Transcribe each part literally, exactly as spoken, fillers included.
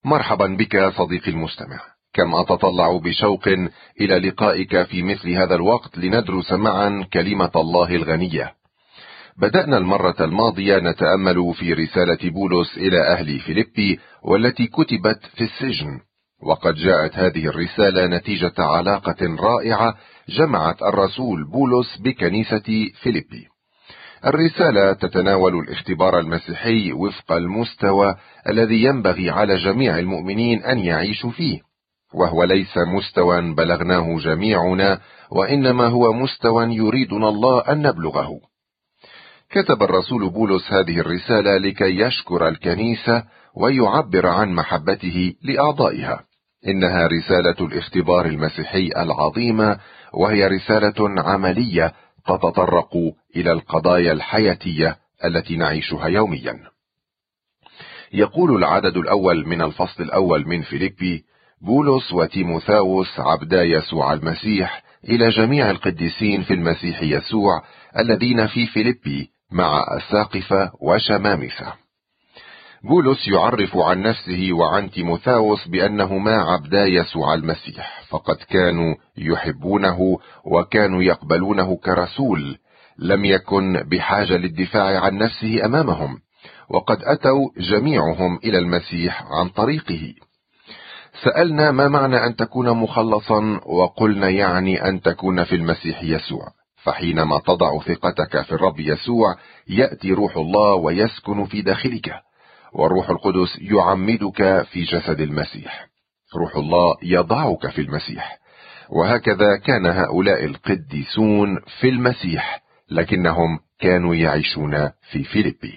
مرحبا بك صديقي المستمع. كم أتطلع بشوق إلى لقائك في مثل هذا الوقت لندرس معا كلمة الله الغنية. بدأنا المرة الماضية نتأمل في رسالة بولس إلى أهل فيليبي والتي كتبت في السجن، وقد جاءت هذه الرسالة نتيجة علاقة رائعة جمعت الرسول بولس بكنيسة فيليبي. الرسالة تتناول الاختبار المسيحي وفق المستوى الذي ينبغي على جميع المؤمنين أن يعيشوا فيه، وهو ليس مستوى بلغناه جميعنا، وإنما هو مستوى يريدنا الله أن نبلغه. كتب الرسول بولس هذه الرسالة لكي يشكر الكنيسة ويعبر عن محبته لأعضائها. إنها رسالة الاختبار المسيحي العظيمة، وهي رسالة عملية تتطرق إلى القضايا الحياتية التي نعيشها يوميا. يقول العدد الأول من الفصل الأول من فيليبي: بولس وتيموثاوس عبدا يسوع المسيح إلى جميع القديسين في المسيح يسوع الذين في فيليبي مع أساقفة وشمامسة. بولس يعرف عن نفسه وعن تيموثاوس بأنهما عبدا يسوع المسيح، فقد كانوا يحبونه وكانوا يقبلونه كرسول، لم يكن بحاجة للدفاع عن نفسه أمامهم، وقد أتوا جميعهم إلى المسيح عن طريقه. سألنا ما معنى أن تكون مخلصا، وقلنا يعني أن تكون في المسيح يسوع، فحينما تضع ثقتك في الرب يسوع يأتي روح الله ويسكن في داخلك، والروح القدس يعمدك في جسد المسيح. روح الله يضعك في المسيح، وهكذا كان هؤلاء القديسون في المسيح، لكنهم كانوا يعيشون في فيليبي.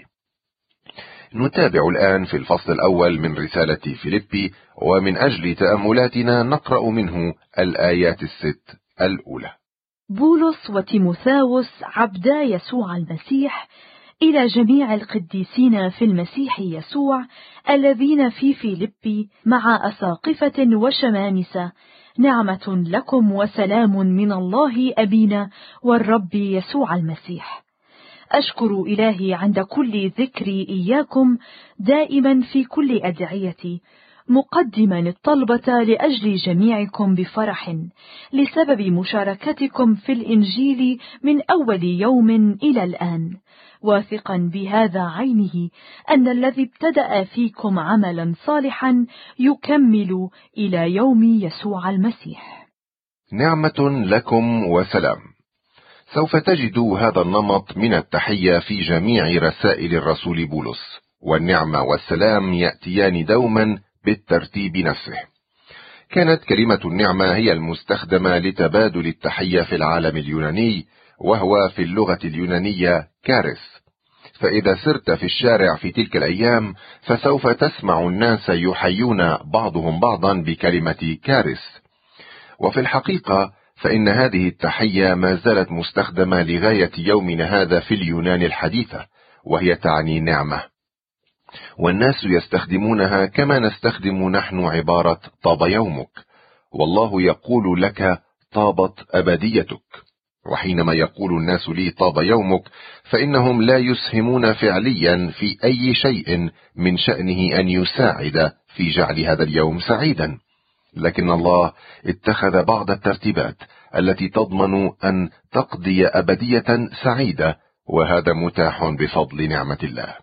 نتابع الآن في الفصل الأول من رسالة فيليبي، ومن أجل تأملاتنا نقرأ منه الآيات الست الأولى. بولس وتيموثاوس عبدا يسوع المسيح إلى جميع القديسين في المسيح يسوع الذين في فيليبي مع أساقفة وشمامسة، نعمة لكم وسلام من الله أبينا والرب يسوع المسيح. أشكر إلهي عند كل ذكري إياكم دائما في كل أدعيتي، مقدما الطلبة لأجل جميعكم بفرح لسبب مشاركتكم في الإنجيل من أول يوم إلى الآن، واثقا بهذا عينه أن الذي ابتدأ فيكم عملا صالحا يكمل إلى يوم يسوع المسيح. نعمة لكم وسلام. سوف تجد هذا النمط من التحية في جميع رسائل الرسول بولس، والنعمة والسلام يأتيان دوما بالترتيب نفسه. كانت كلمة النعمة هي المستخدمة لتبادل التحية في العالم اليوناني، وهو في اللغة اليونانية كارث. فإذا سرت في الشارع في تلك الأيام فسوف تسمع الناس يحيون بعضهم بعضا بكلمة كارث. وفي الحقيقة فإن هذه التحية ما زالت مستخدمة لغاية يومنا هذا في اليونان الحديثة، وهي تعني نعمة، والناس يستخدمونها كما نستخدم نحن عبارة طاب يومك، والله يقول لك طابت أبديتك. وحينما يقول الناس لي طاب يومك فإنهم لا يسهمون فعليا في أي شيء من شأنه أن يساعد في جعل هذا اليوم سعيدا، لكن الله اتخذ بعض الترتيبات التي تضمن أن تقضي أبدية سعيدة، وهذا متاح بفضل نعمة الله.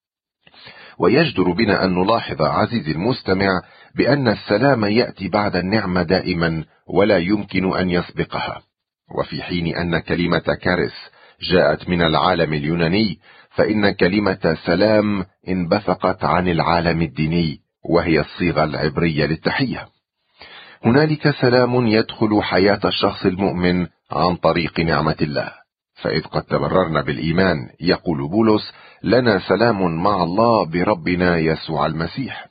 ويجدر بنا أن نلاحظ عزيزي المستمع بأن السلام يأتي بعد النعمة دائما ولا يمكن أن يسبقها. وفي حين أن كلمة كارث جاءت من العالم اليوناني، فإن كلمة سلام انبثقت عن العالم الديني، وهي الصيغة العبرية للتحية. هنالك سلام يدخل حياة الشخص المؤمن عن طريق نعمة الله، فإذ قد تبررنا بالإيمان، يقول بولس: لنا سلام مع الله بربنا يسوع المسيح.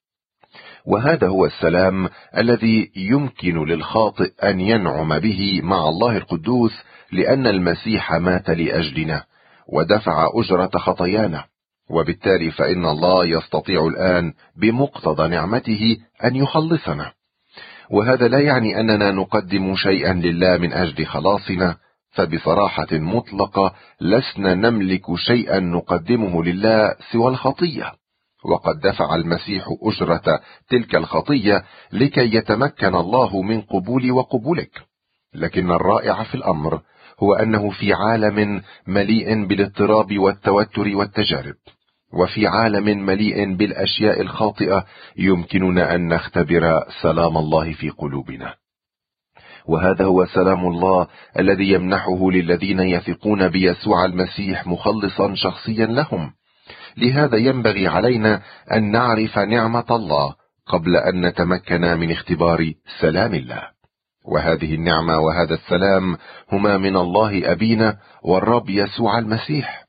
وهذا هو السلام الذي يمكن للخاطئ أن ينعم به مع الله القدوس، لأن المسيح مات لأجلنا ودفع أجرة خطايانا، وبالتالي فإن الله يستطيع الآن بمقتضى نعمته أن يخلصنا. وهذا لا يعني أننا نقدم شيئا لله من أجل خلاصنا، فبصراحة مطلقة لسنا نملك شيئا نقدمه لله سوى الخطية، وقد دفع المسيح أجرة تلك الخطية لكي يتمكن الله من قبولي وقبولك. لكن الرائع في الأمر هو أنه في عالم مليء بالاضطراب والتوتر والتجارب، وفي عالم مليء بالأشياء الخاطئة، يمكننا أن نختبر سلام الله في قلوبنا. وهذا هو سلام الله الذي يمنحه للذين يثقون بيسوع المسيح مخلصا شخصيا لهم. لهذا ينبغي علينا أن نعرف نعمة الله قبل أن نتمكن من اختبار سلام الله. وهذه النعمة وهذا السلام هما من الله أبينا والرب يسوع المسيح.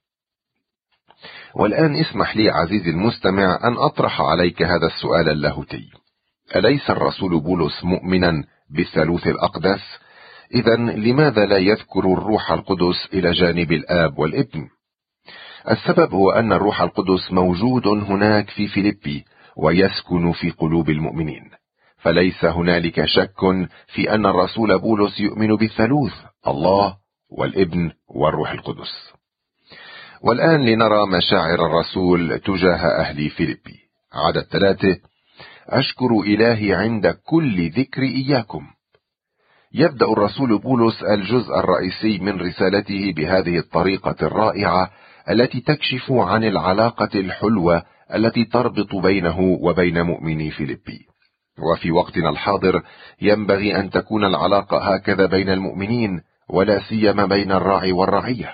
والآن اسمح لي عزيزي المستمع أن أطرح عليك هذا السؤال اللاهوتي: أليس الرسول بولس مؤمنا بالثالوث الأقدس؟ إذن لماذا لا يذكر الروح القدس إلى جانب الآب والابن؟ السبب هو أن الروح القدس موجود هناك في فيليبي ويسكن في قلوب المؤمنين، فليس هنالك شك في أن الرسول بولس يؤمن بالثالوث، الله والابن والروح القدس. والآن لنرى مشاعر الرسول تجاه أهل فيليبي. عدد ثلاثة: أشكر إلهي عند كل ذكر إياكم. يبدأ الرسول بولس الجزء الرئيسي من رسالته بهذه الطريقة الرائعة التي تكشف عن العلاقة الحلوة التي تربط بينه وبين مؤمني فيليبي. وفي وقتنا الحاضر ينبغي أن تكون العلاقة هكذا بين المؤمنين، ولا سيما بين الراعي والرعية.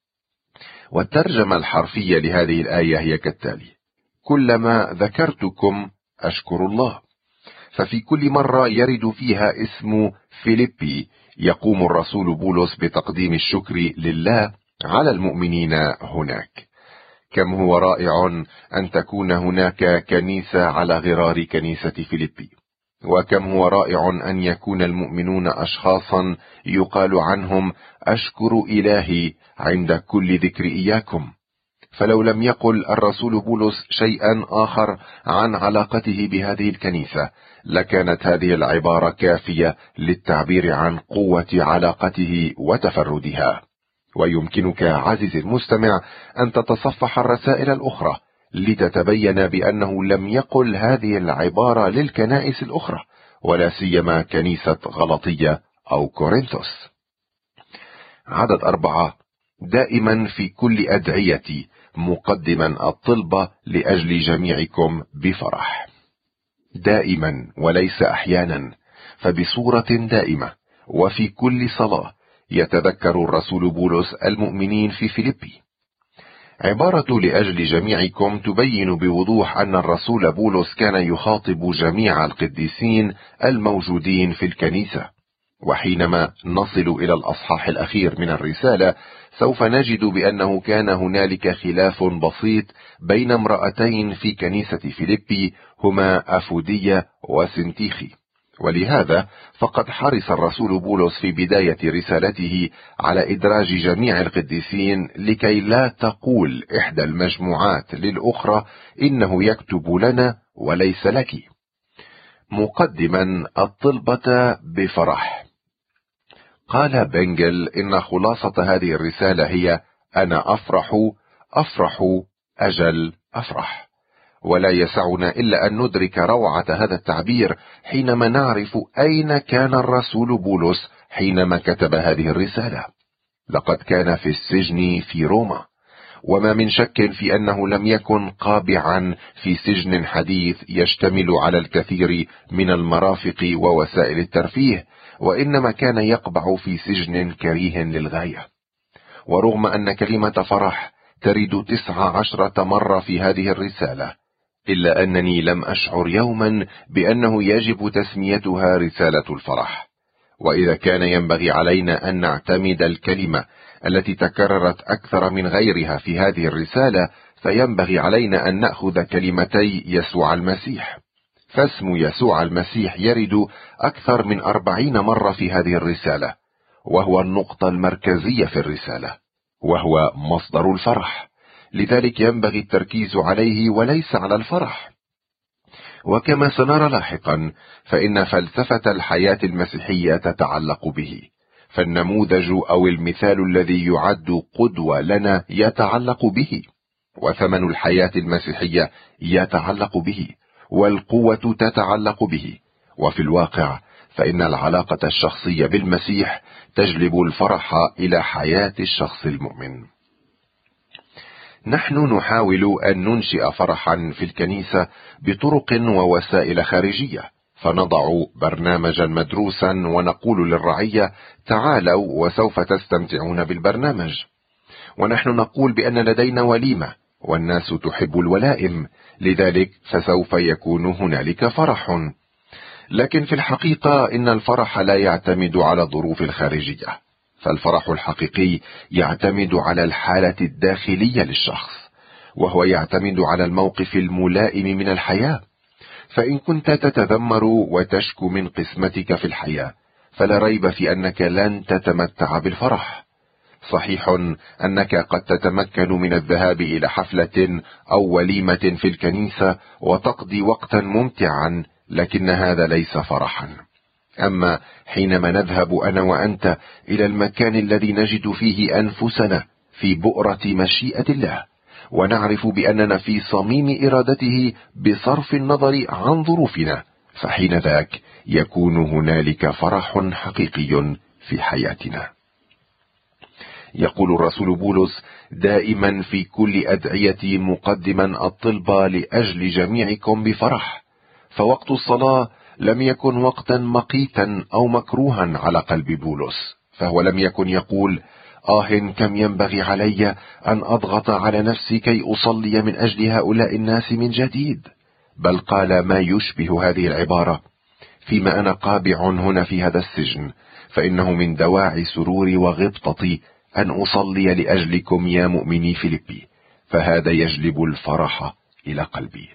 والترجمة الحرفية لهذه الآية هي كالتالي: كلما ذكرتكم أشكر الله. ففي كل مرة يرد فيها اسم فيليبي يقوم الرسول بولس بتقديم الشكر لله على المؤمنين هناك. كم هو رائع أن تكون هناك كنيسة على غرار كنيسة فيليبي، وكم هو رائع أن يكون المؤمنون أشخاصا يقال عنهم أشكر إلهي عند كل ذكر إياكم. فلو لم يقل الرسول بولس شيئا آخر عن علاقته بهذه الكنيسة لكانت هذه العبارة كافية للتعبير عن قوة علاقته وتفردها. ويمكنك عزيزي المستمع أن تتصفح الرسائل الأخرى لتتبين بأنه لم يقل هذه العبارة للكنائس الأخرى، ولا سيما كنيسة غلطية أو كورنثوس. عدد أربعة: دائما في كل أدعيتي مقدما الطلبة لأجل جميعكم بفرح. دائما وليس أحيانا، فبصورة دائمة وفي كل صلاة يتذكر الرسول بولس المؤمنين في فيليبي. عبارة لأجل جميعكم تبين بوضوح أن الرسول بولس كان يخاطب جميع القديسين الموجودين في الكنيسة. وحينما نصل إلى الأصحاح الأخير من الرسالة سوف نجد بأنه كان هنالك خلاف بسيط بين امرأتين في كنيسة فيليبي هما أفودية وسنتيخي، ولهذا فقد حرص الرسول بولس في بداية رسالته على إدراج جميع القديسين لكي لا تقول إحدى المجموعات للأخرى إنه يكتب لنا وليس لك. مقدما الطلبة بفرح. قال بنجل إن خلاصة هذه الرسالة هي: أنا أفرح أفرح أجل أفرح. ولا يسعنا إلا أن ندرك روعة هذا التعبير حينما نعرف أين كان الرسول بولس حينما كتب هذه الرسالة. لقد كان في السجن في روما، وما من شك في أنه لم يكن قابعا في سجن حديث يشتمل على الكثير من المرافق ووسائل الترفيه، وإنما كان يقبع في سجن كريه للغاية. ورغم أن كلمة فرح ترد تسع عشرة مرة في هذه الرسالة، إلا أنني لم أشعر يوما بأنه يجب تسميتها رسالة الفرح. وإذا كان ينبغي علينا أن نعتمد الكلمة التي تكررت أكثر من غيرها في هذه الرسالة، فينبغي علينا أن نأخذ كلمتي يسوع المسيح. فاسم يسوع المسيح يرد أكثر من أربعين مرة في هذه الرسالة، وهو النقطة المركزية في الرسالة، وهو مصدر الفرح. لذلك ينبغي التركيز عليه وليس على الفرح. وكما سنرى لاحقا فإن فلسفة الحياة المسيحية تتعلق به، فالنموذج أو المثال الذي يعد قدوة لنا يتعلق به. وثمن الحياة المسيحية يتعلق به، والقوة تتعلق به. وفي الواقع فإن العلاقة الشخصية بالمسيح تجلب الفرح إلى حياة الشخص المؤمن. نحن نحاول أن ننشئ فرحا في الكنيسة بطرق ووسائل خارجية، فنضع برنامجا مدروسا ونقول للرعية: تعالوا وسوف تستمتعون بالبرنامج. ونحن نقول بأن لدينا وليمة، والناس تحب الولائم، لذلك فسوف يكون هنالك فرح. لكن في الحقيقة إن الفرح لا يعتمد على الظروف الخارجية، فالفرح الحقيقي يعتمد على الحالة الداخلية للشخص، وهو يعتمد على الموقف الملائم من الحياة. فإن كنت تتذمر وتشكو من قسمتك في الحياة، فلا ريب في أنك لن تتمتع بالفرح. صحيح أنك قد تتمكن من الذهاب إلى حفلة أو وليمة في الكنيسة وتقضي وقتا ممتعا، لكن هذا ليس فرحا. أما حينما نذهب أنا وأنت إلى المكان الذي نجد فيه أنفسنا في بؤرة مشيئة الله، ونعرف بأننا في صميم إرادته بصرف النظر عن ظروفنا، فحين ذاك يكون هنالك فرح حقيقي في حياتنا. يقول الرسول بولس: دائما في كل أدعيتي مقدما الطلب لأجل جميعكم بفرح. فوقت الصلاة لم يكن وقتا مقيتا أو مكروها على قلب بولس، فهو لم يكن يقول: آه كم ينبغي علي أن أضغط على نفسي كي أصلي من أجل هؤلاء الناس من جديد، بل قال ما يشبه هذه العبارة: فيما أنا قابع هنا في هذا السجن، فإنه من دواعي سروري وغبطتي أن أصلي لأجلكم يا مؤمني فيلبي، فهذا يجلب الفرح إلى قلبي.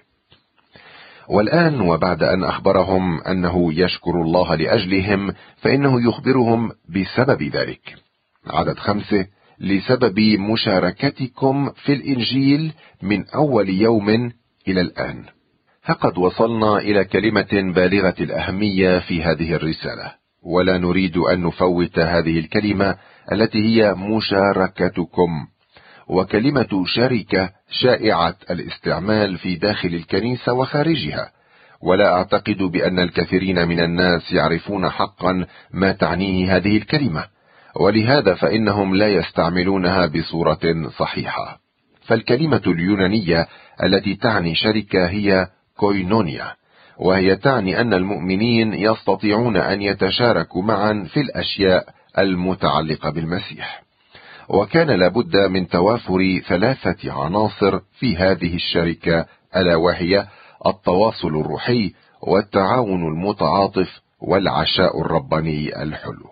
والآن وبعد أن أخبرهم أنه يشكر الله لأجلهم، فإنه يخبرهم بسبب ذلك. عدد خمسة: لسبب مشاركتكم في الإنجيل من أول يوم إلى الآن. فقد وصلنا إلى كلمة بالغة الأهمية في هذه الرسالة، ولا نريد أن نفوت هذه الكلمة التي هي مشاركتكم. وكلمة شركة شائعة الاستعمال في داخل الكنيسة وخارجها، ولا أعتقد بأن الكثيرين من الناس يعرفون حقا ما تعنيه هذه الكلمة، ولهذا فإنهم لا يستعملونها بصورة صحيحة. فالكلمة اليونانية التي تعني شركة هي كوينونيا، وهي تعني أن المؤمنين يستطيعون أن يتشاركوا معا في الأشياء المتعلقة بالمسيح. وكان لابد من توافر ثلاثة عناصر في هذه الشركة، ألا وهي التواصل الروحي والتعاون المتعاطف والعشاء الرباني الحلو.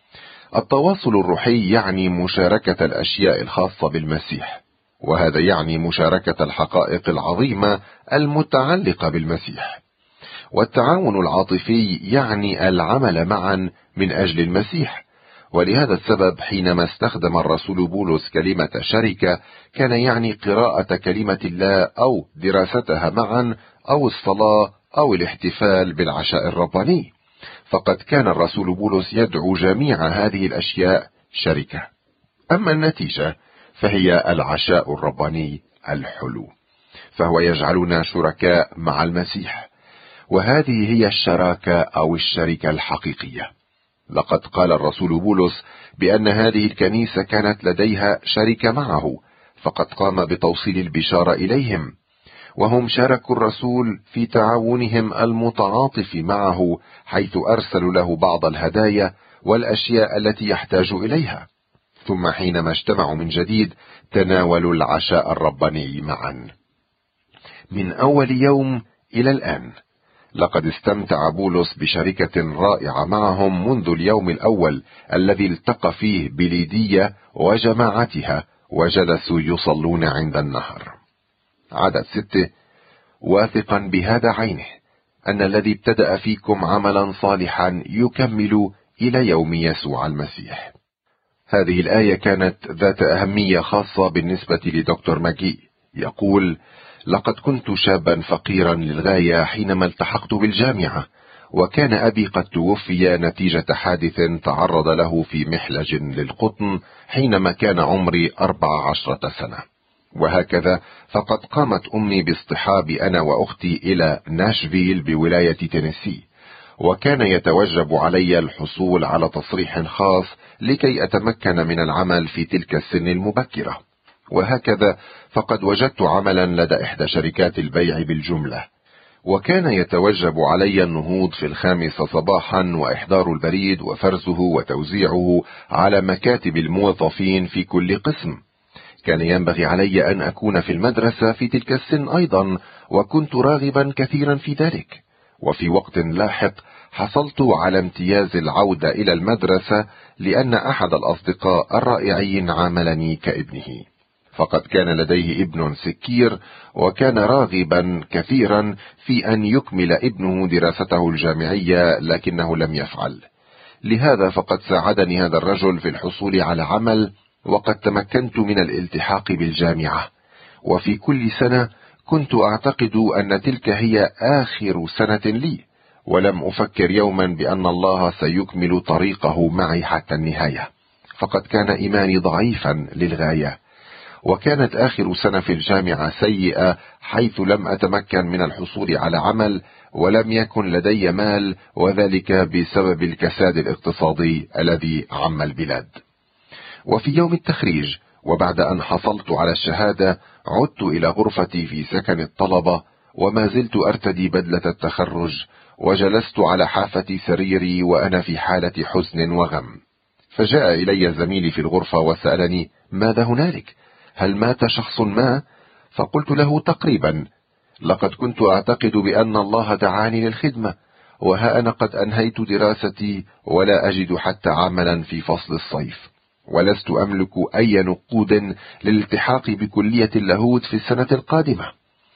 التواصل الروحي يعني مشاركة الأشياء الخاصة بالمسيح، وهذا يعني مشاركة الحقائق العظيمة المتعلقة بالمسيح. والتعاون العاطفي يعني العمل معا من أجل المسيح. ولهذا السبب حينما استخدم الرسول بولس كلمة شركة، كان يعني قراءة كلمة الله أو دراستها معا أو الصلاة أو الاحتفال بالعشاء الرباني. فقد كان الرسول بولس يدعو جميع هذه الأشياء شركة. أما النتيجة فهي العشاء الرباني الحلو، فهو يجعلنا شركاء مع المسيح، وهذه هي الشراكة أو الشركة الحقيقية. لقد قال الرسول بولس بأن هذه الكنيسة كانت لديها شركة معه، فقد قام بتوصيل البشارة إليهم، وهم شاركوا الرسول في تعاونهم المتعاطف معه، حيث أرسلوا له بعض الهدايا والأشياء التي يحتاج إليها. ثم حينما اجتمعوا من جديد تناولوا العشاء الرباني معا. من أول يوم إلى الآن لقد استمتع بولس بشركة رائعة معهم منذ اليوم الأول الذي التقى فيه بليدية وجماعتها، وجلسوا يصلون عند النهر. عدد ستة: واثقا بهذا عينه أن الذي ابتدأ فيكم عملا صالحا يكمل إلى يوم يسوع المسيح. هذه الآية كانت ذات أهمية خاصة بالنسبة لدكتور ماجي. يقول: لقد كنت شابا فقيرا للغاية حينما التحقت بالجامعة، وكان أبي قد توفي نتيجة حادث تعرض له في محلج للقطن حينما كان عمري أربع عشرة سنة. وهكذا فقد قامت أمي باصطحابي أنا وأختي إلى ناشفيل بولاية تينيسي، وكان يتوجب علي الحصول على تصريح خاص لكي أتمكن من العمل في تلك السن المبكرة. وهكذا فقد وجدت عملا لدى إحدى شركات البيع بالجملة، وكان يتوجب علي النهوض في الخامسة صباحا وإحضار البريد وفرزه وتوزيعه على مكاتب الموظفين في كل قسم. كان ينبغي علي أن أكون في المدرسة في تلك السن أيضا، وكنت راغبا كثيرا في ذلك. وفي وقت لاحق حصلت على امتياز العودة إلى المدرسة لأن أحد الأصدقاء الرائعين عاملني كابنه، فقد كان لديه ابن سكير، وكان راغبا كثيرا في أن يكمل ابنه دراسته الجامعية لكنه لم يفعل. لهذا فقد ساعدني هذا الرجل في الحصول على عمل، وقد تمكنت من الالتحاق بالجامعة. وفي كل سنة كنت أعتقد أن تلك هي آخر سنة لي، ولم أفكر يوما بأن الله سيكمل طريقه معي حتى النهاية، فقد كان إيماني ضعيفا للغاية. وكانت آخر سنة في الجامعة سيئة، حيث لم أتمكن من الحصول على عمل، ولم يكن لدي مال، وذلك بسبب الكساد الاقتصادي الذي عم البلاد. وفي يوم التخريج وبعد أن حصلت على الشهادة عدت إلى غرفتي في سكن الطلبة، وما زلت أرتدي بدلة التخرج، وجلست على حافة سريري وأنا في حالة حزن وغم. فجاء إلي زميلي في الغرفة وسألني: ماذا هنالك؟ هل مات شخص ما؟ فقلت له: تقريبا، لقد كنت أعتقد بأن الله دعاني للخدمة، وها أنا قد أنهيت دراستي ولا أجد حتى عملا في فصل الصيف، ولست أملك أي نقود للالتحاق بكلية اللاهوت في السنة القادمة.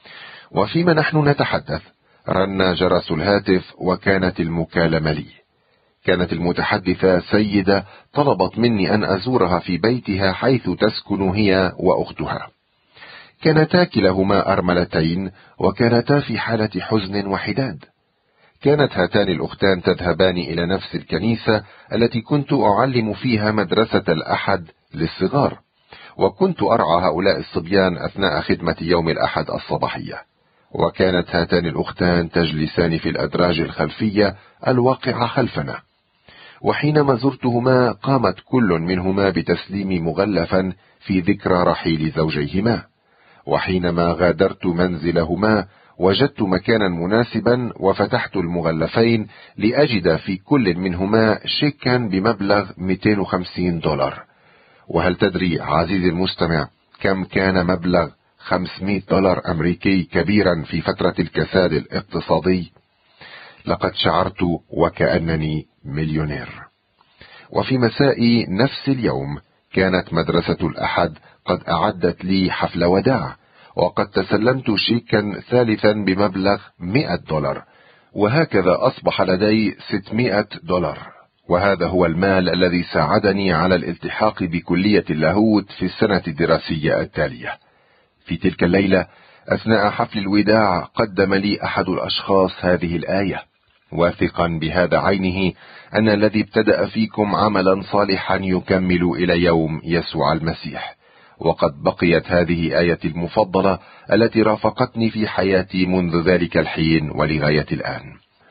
وفيما نحن نتحدث رن جرس الهاتف، وكانت المكالمة لي. كانت المتحدثة سيدة طلبت مني أن أزورها في بيتها حيث تسكن هي وأختها. كانتا كلاهما أرملتين، وكانتا في حالة حزن وحداد. كانت هاتان الأختان تذهبان إلى نفس الكنيسة التي كنت أعلم فيها مدرسة الأحد للصغار، وكنت أرعى هؤلاء الصبيان أثناء خدمة يوم الأحد الصباحية. وكانت هاتان الأختان تجلسان في الأدراج الخلفية الواقعة خلفنا. وحينما زرتهما قامت كل منهما بتسليم مغلفا في ذكرى رحيل زوجيهما. وحينما غادرت منزلهما وجدت مكانا مناسبا وفتحت المغلفين لأجد في كل منهما شيكا بمبلغ مئتين وخمسين دولار. وهل تدري عزيزي المستمع كم كان مبلغ خمسمئة دولار أمريكي كبيرا في فترة الكساد الاقتصادي؟ لقد شعرت وكأنني مليونير. وفي مساء نفس اليوم كانت مدرسة الأحد قد أعدت لي حفل وداع، وقد تسلمت شيكا ثالثا بمبلغ مئة دولار، وهكذا أصبح لدي ستمئة دولار. وهذا هو المال الذي ساعدني على الالتحاق بكلية اللاهوت في السنة الدراسية التالية. في تلك الليلة أثناء حفل الوداع قدم لي أحد الأشخاص هذه الآية: واثقا بهذا عينه أن الذي ابتدأ فيكم عملا صالحا يكمل إلى يوم يسوع المسيح. وقد بقيت هذه آيتي المفضلة التي رافقتني في حياتي منذ ذلك الحين ولغاية الآن.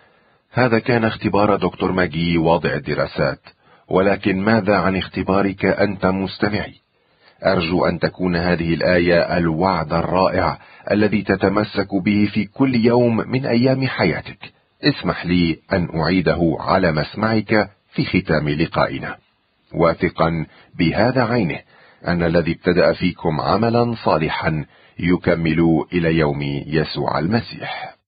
هذا كان اختبار دكتور ماجي واضع الدراسات، ولكن ماذا عن اختبارك أنت مستمعي؟ أرجو أن تكون هذه الآية الوعد الرائع الذي تتمسك به في كل يوم من أيام حياتك. اسمح لي أن أعيده على مسمعك في ختام لقائنا: واثقا بهذا عينه أن الذي ابتدأ فيكم عملا صالحا يكمل إلى يوم يسوع المسيح.